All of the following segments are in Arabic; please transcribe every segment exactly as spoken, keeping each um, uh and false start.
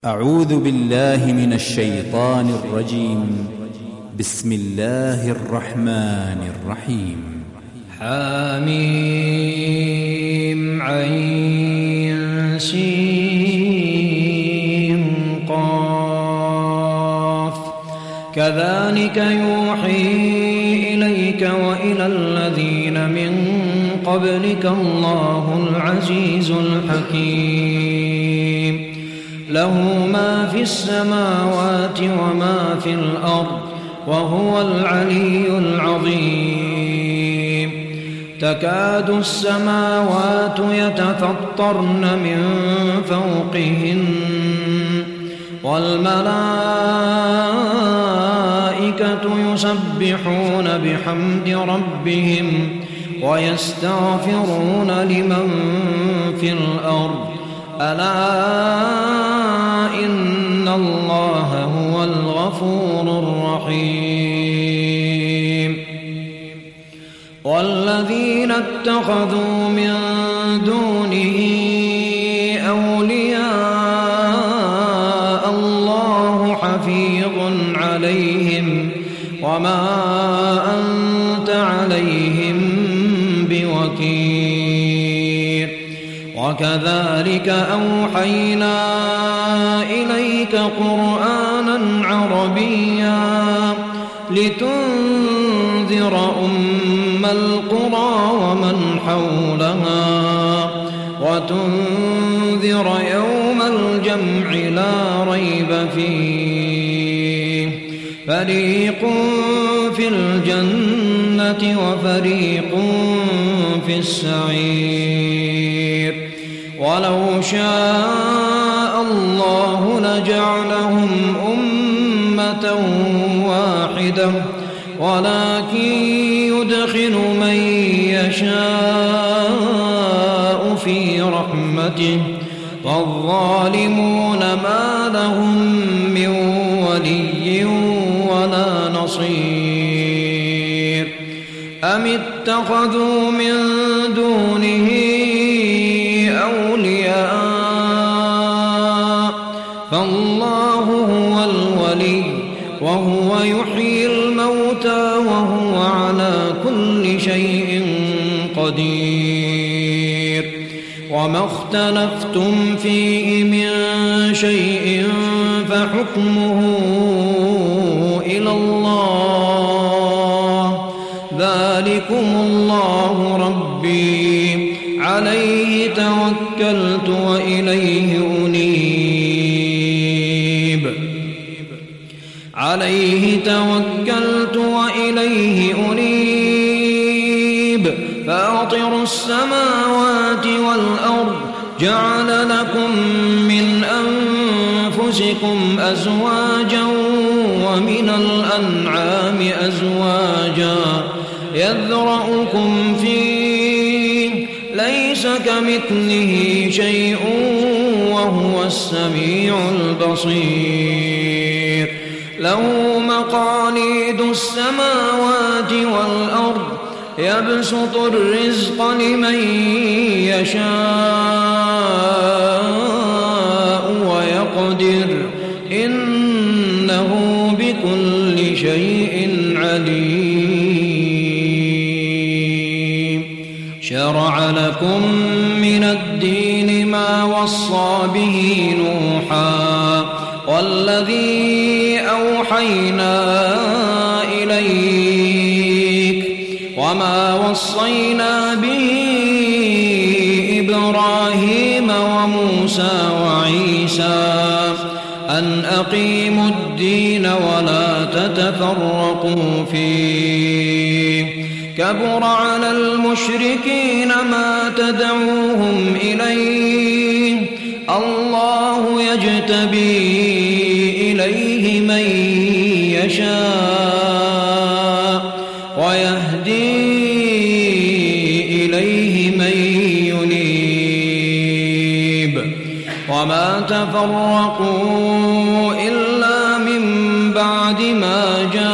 أعوذ بالله من الشيطان الرجيم. بسم الله الرحمن الرحيم. حميم عين سين قاف كذلك يوحي إليك وإلى الذين من قبلك الله العزيز الحكيم له ما في السماوات وما في الأرض وهو العلي العظيم تكاد السماوات يتفطرن من فوقهن والملائكة يسبحون بحمد ربهم ويستغفرون لمن في الأرض ألا إن الله هو الغفور الرحيم والذين اتخذوا من دونه أولياء الله حفيظ عليهم وما أنت عليهم بوكيل وكذلك أوحينا إليك قرآنا عربيا لتنذر أم القرى ومن حولها وتنذر يوم الجمع لا ريب فيه فريق في الجنة وفريق في السعير ولو شاء الله لجعلهم أمة واحدة ولكن يدخل من يشاء في رحمته فالظالمون ما لهم من ولي ولا نصير أم اتخذوا من دونه أولياء فالله هو الولي وهو يحيي الموتى وهو على كل شيء قدير وما اختلفتم فيه من شيء فحكمه إلى الله ذلكم الله ربي عليه توكلت وإليه أنيب عليه توكلت وإليه أنيب فاطر السماوات والأرض جعل لكم من أنفسكم أزواجا ومن الأنعام أزواجا يذرأكم فيه ليس كمثله شيء وهو السميع البصير له مقاليد السماوات والأرض يبسط الرزق لمن يشاء ويقدر إنه بكل شيء عليم شرع لكم من الدين ما وصى به نوحا والذي أوحينا إليك وما وصينا به إبراهيم وموسى وعيسى أن أقيموا الدين ولا تتفرقوا فيه كبر على المشركين ما تدعوهم إليه الله يجتبي إليه من يشاء ويهدي إليه من ينيب وما تفرقوا إلا من بعد ما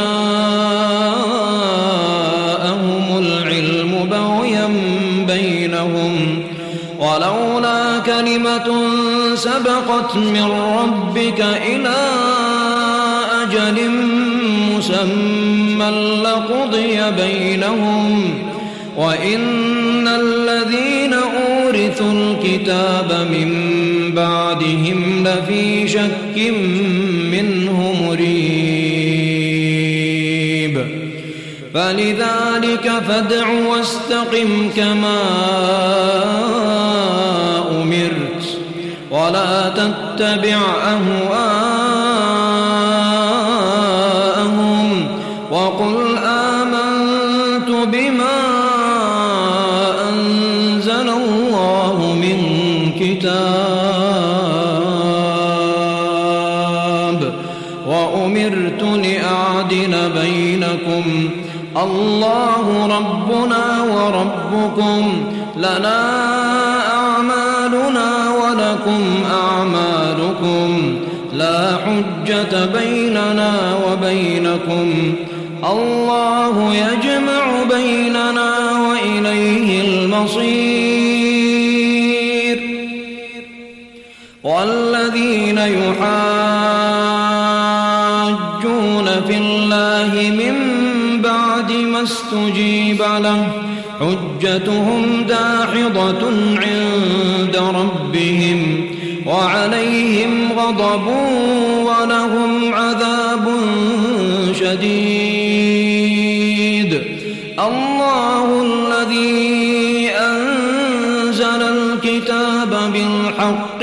جاءهم العلم بغيا بينهم ولولا كلمة سبقت من ربك إلى أجل مسمى لقضي بينهم وإن الذين أورثوا الكتاب من بعدهم لفي شك منه مريب فلذلك فادع واستقم كما أمرت ولا تتبع أهواءهم وقل آمنت بما أنزل الله من كتاب وأمرت لأعدل بينكم الله ربنا وربكم لنا أعمالنا ولكم أعمالكم لا حجة بيننا وبينكم الله يجمع بيننا وإليه المصير والذين يحاجون في الله من بعد ما استجيب له حجتهم داحضة عند ربهم وعليهم غضب ولهم عذاب شديد الله الذي أنزل الكتاب بالحق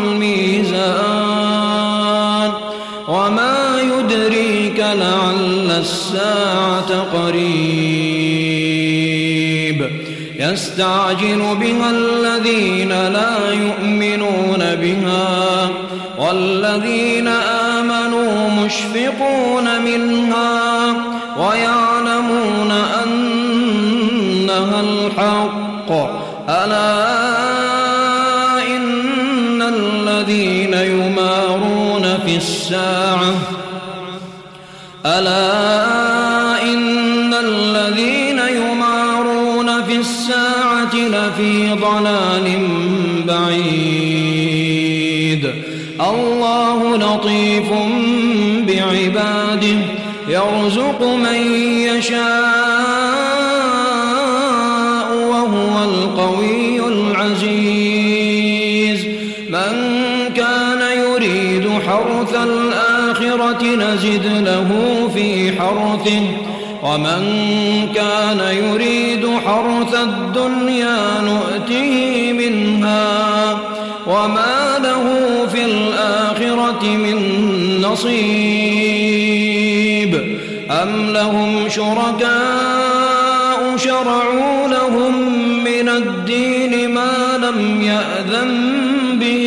والميزان وما يدريك لعل الساعة قريب يستعجل بها الذين لا يؤمنون بها والذين آمنوا مشفقون منها ويعلمون أنها الحق ألا إن الذين يمارون في الساعة ألا إن الذين يمارون في الساعة لفي ضلال بعيد الله لطيف بعباده يرزق من يشاء وهو القوي العزيز من كان يريد حرث الآخرة نزد له في حرثه ومن كان يريد حرث الدنيا نؤته منها وما له في الآخرة من نصيب أم لهم شركاء شرعوا لهم من الدين ما لم يأذن به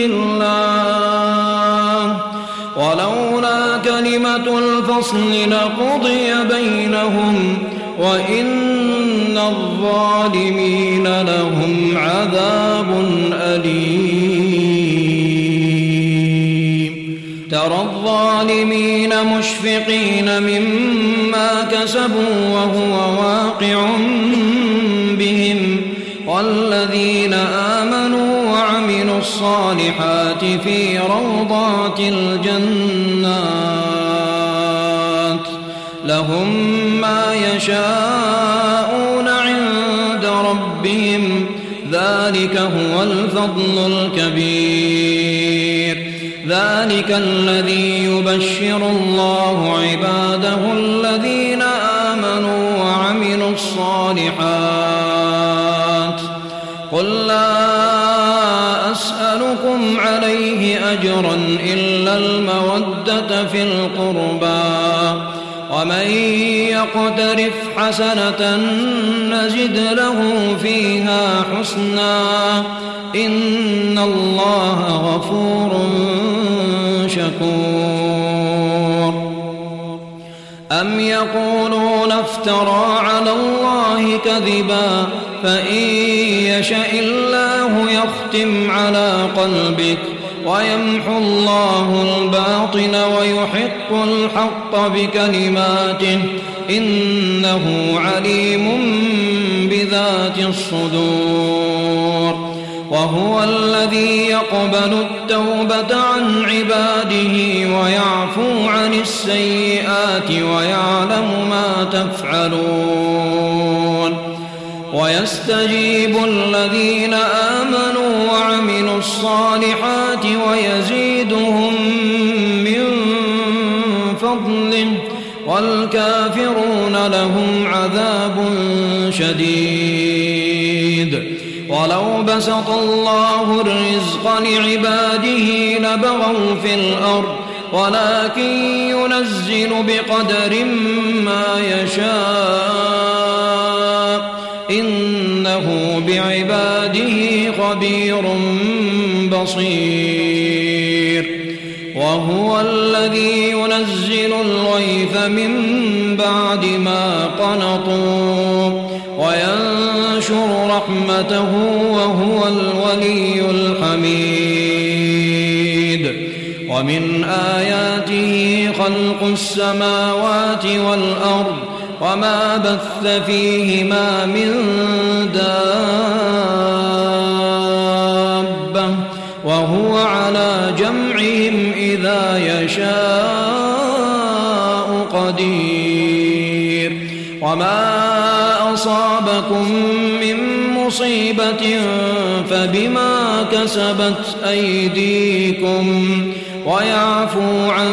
الله ولولا كلمة الفصل لقضي بينهم وإن الظالمين لهم عذاب أليم ترى الظالمين مشفقين مما كسبوا وهو واقع بهم والذين آمنوا وعملوا الصالحات في روضات الجنات لهم ما يشاءون عند ربهم ذلك هو الفضل الكبير ذلك الذي يبشر الله عباده الذين آمنوا وعملوا الصالحات قل لا أسألكم عليه أجرا إلا المودة في القربى ومن يقترف حسنة نزد له فيها حسنا إن الله غفور شكور أم يقولون افترى على الله كذبا فإن يشأ الله يختم على قلبك ويمحو الله الباطل ويحق الحق بكلماته إنه عليم بذات الصدور وهو الذي يقبل التوبة عن عباده ويعفو عن السيئات ويعلم ما تفعلون ويستجيب الذين آمنوا وعملوا الصالحات ويزيدهم من فضله والكافرون لهم عذاب شديد ولو بسط الله الرزق لعباده لبغوا في الأرض ولكن ينزل بقدر ما يشاء إنه بعباده خبير بصير وهو الذي ينزل الغيث من بعد ما قنطوا وينشر رحمته وهو الولي الحميد ومن آياته خلق السماوات والأرض وما بث فيهما من دابة وهو على جمعهم إذا يشاء قدير وما أصابكم من مصيبة فبما كسبت أيديكم ويعفو عن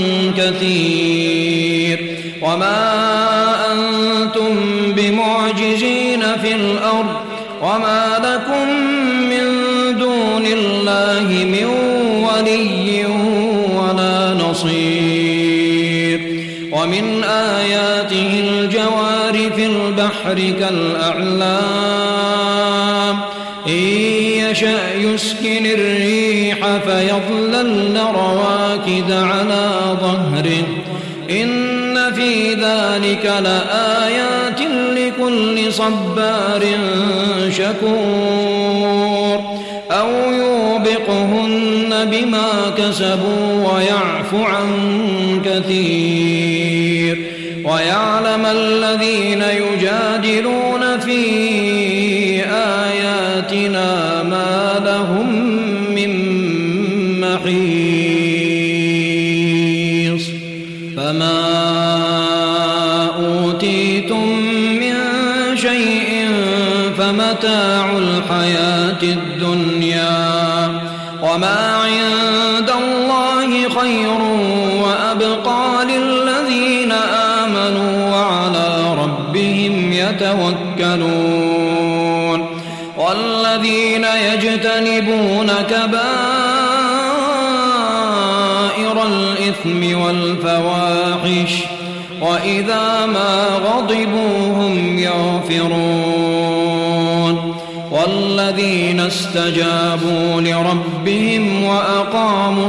كثير وما أنتم بمعجزين في الأرض وما لكم من دون الله من ولي ولا نصير ومن آياته الجوار في البحر كالأعلام إن يشأ يسكن الريح فيظللن رواكد على ظهره إن في ذلك لآيات لكل صبار شكور أو يوبقهن بما كسبوا ويعفو عن كثير ويعلم الذين يجادلون في آياتنا ما لهم من محيص فما أوتيتم من شيء فمتاع الحياة الدنيا وما عند الله خير وأبقى للذين آمنوا وعلى ربهم يتوكلون والذين يجتنبون كبائر الإثم والفواحش وإذا ما غضبوا هم يغفرون والذين استجابوا لربهم وأقاموا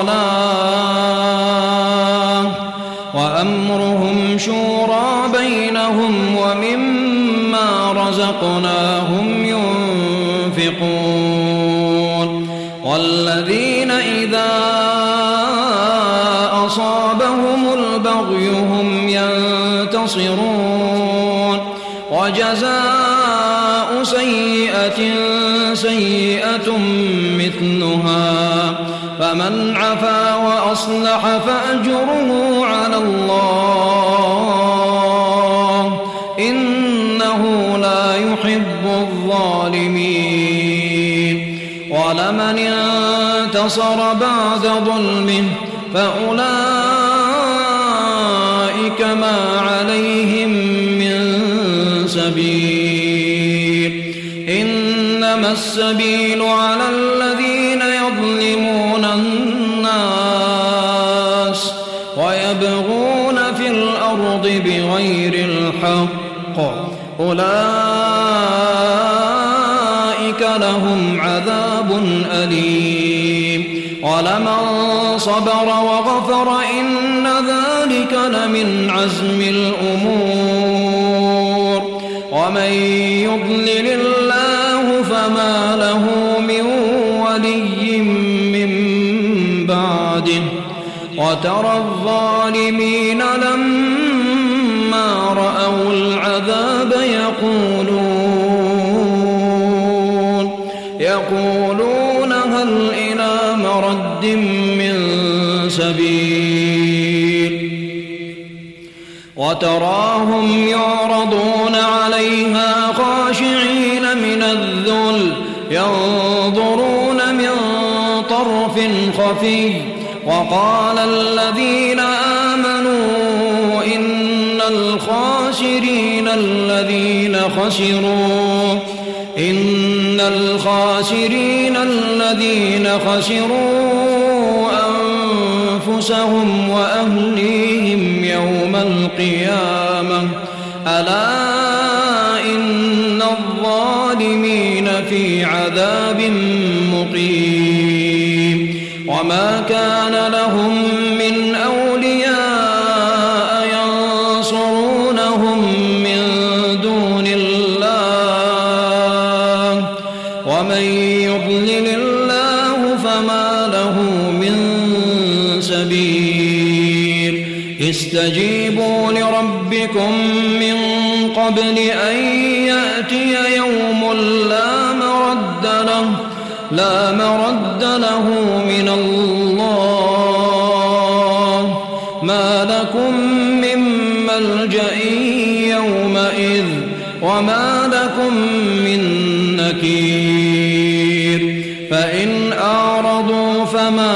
الصلاة وأمرهم شورى بينهم ومما رزقناهم ينفقون والذين إذا أصابهم البغي هم ينتصرون وجزاء سيئة سيئة مثلها فمن عفا وأصلح فأجره على الله إنه لا يحب الظالمين ولمن انتصر بعد ظلمه فأولئك ما عليهم من سبيل إنما السبيل على الذين يظلمون الناس ويبغون في الأرض بغير الحق أولئك لهم عذاب أليم ولمن صبر وغفر إن ذلك لمن عزم الأمور ومن يضلل الله فما له من ولي من بعده وترى الظالمين لما رأوا العذاب يقولون ويقولون هل إلى مرد من سبيل وتراهم يعرضون عليها خاشعين من الذل ينظرون من طرف خفي وقال الذين آمنوا إن الخاسرين الذين خسروا إن الخاسرين الذين خسروا أنفسهم وأهليهم يوم القيامة ألا إن الظالمين في عذاب مقيم وما كان لهم من أولياء ينصرونهم من دون الله ومن يضلل الله فما له من سبيل استجيبوا لربكم من قبل أن يأتي يوم لا مرد له لا مرد له من الله ما لكم من ملجأ يومئذ وما لكم من نكير فإن أعرضوا فما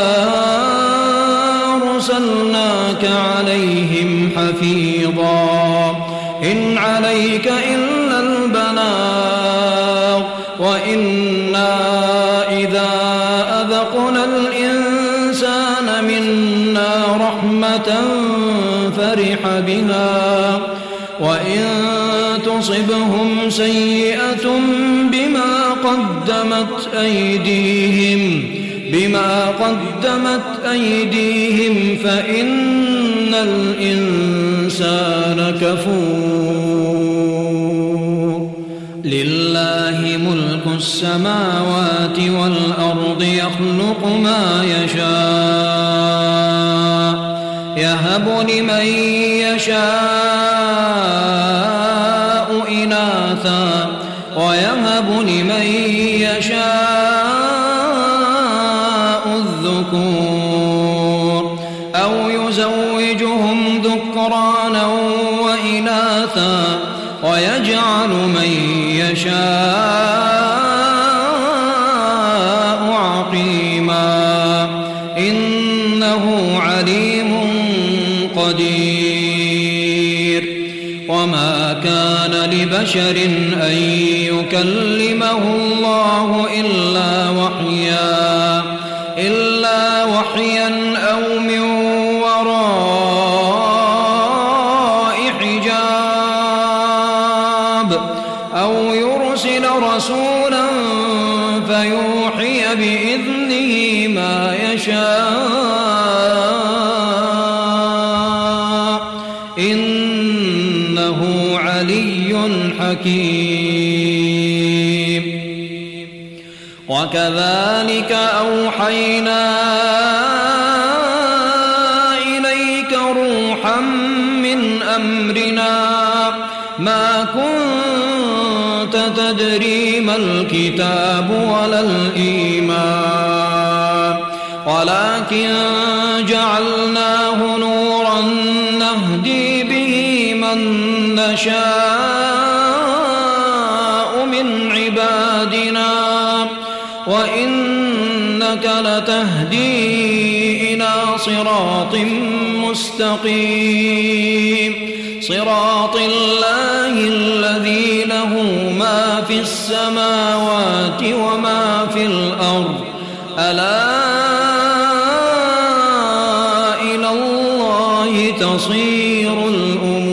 أرسلناك عليهم حفيظا إن عليك إلا البلاغ وإنا إذا أذقنا الإنسان منا رحمة فرح بها وإن تصبهم سيئة بما قدمت أيديهم بما قدمت أيديهم فإن الإنسان كفور لله ملك السماوات والأرض يخلق ما يشاء يهب لمن يشاء إناثا ويهب لمن يشاء الذكور أو يزوجهم ذكرانا وإناثا ويجعل من يشاء عقيما إنه عليم قدير وما كان لبشر أن يكلمه الله إلا وحيا إلا وحيا أو من وراء حجاب أو يرسل رسولا فيوحي بإذنه ما يشاء إنه علي حكيم وكذلك أوحينا إليك روحا من أمرنا ما كنت تدري ما الكتاب ولا الإيمان ولكن جعلناه نورا نهدي به من نشاء من عبادنا وإنك لتهدي إلى صراط مستقيم صراط الله الذي له ما في السماوات وما في الأرض ألا إلى الله تصير الأمور